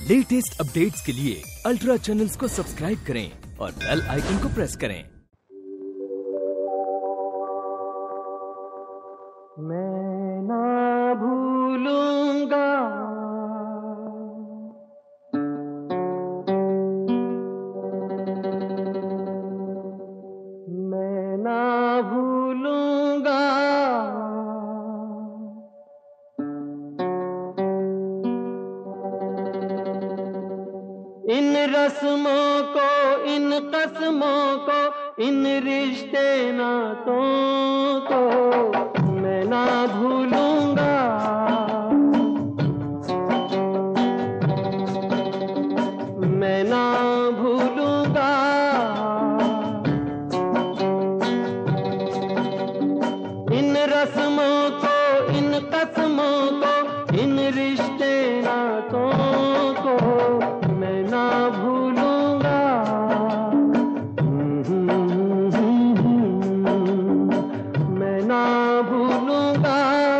Latest updates के लिए ultra channels को सब्सक्राइब करें और बेल आइकन को प्रेस करें। मैं ना भूलूंगा मैं ना भूलूंगा इन रस्मों को, इन कसमों को, इन रिश्ते नातों को मैं ना भूलूंगा। मैं ना भूलूंगा इन रस्मों को, इन कसमों को, इन रिश्ते नातों को मैं ना भूलूंगा। मैं ना भूलूंगा।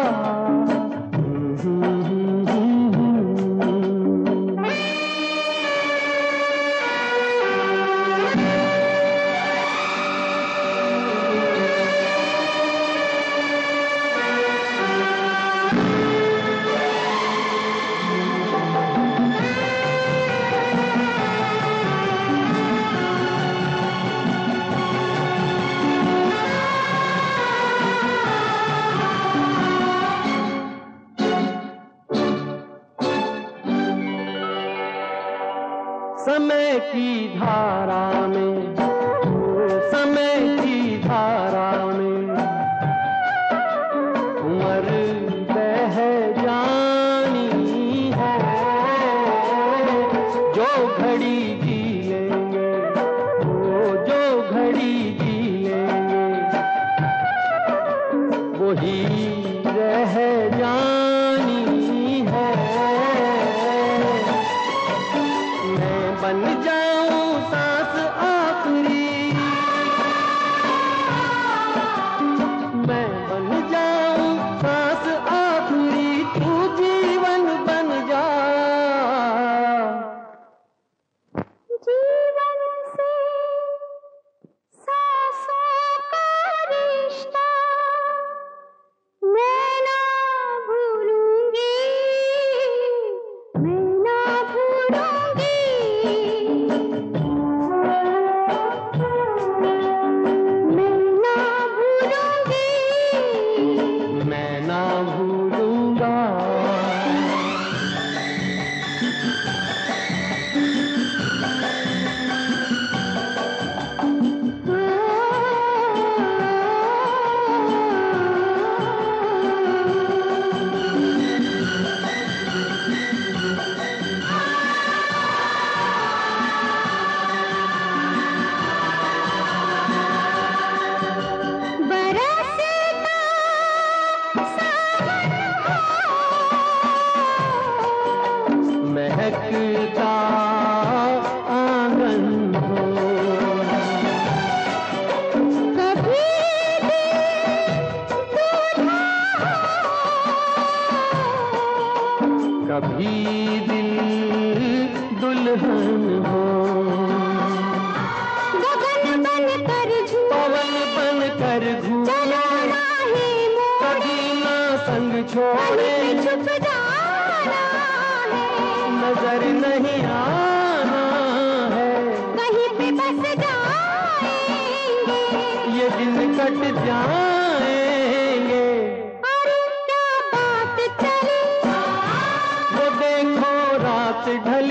समय की धारा में, समय की धारा में उम्र बह जानी है। जो घड़ी जी लेंगे, जो घड़ी जी लेंगे वही रह जानी है। बन जाऊं सांस आखिरी, मैं बन जाऊं सांस आखिरी, तू जीवन बन जा। जीवन से सांसों का रिश्ता मैं ना भूलूंगी, मैं ना भूलूंगी। मैं ना भूलूंगा। महकता आंगन हो, कभी कभी दिल दुल्हन हो। गगन बन कर पवन बन कर घूमे, कभी ना संग छोड़े, छुप जाना है, नजर नहीं आना है, कहीं पे बस जाएंगे, ये दिन कट जाएंगे। अरे क्या बात चली, वो देखो रात ढल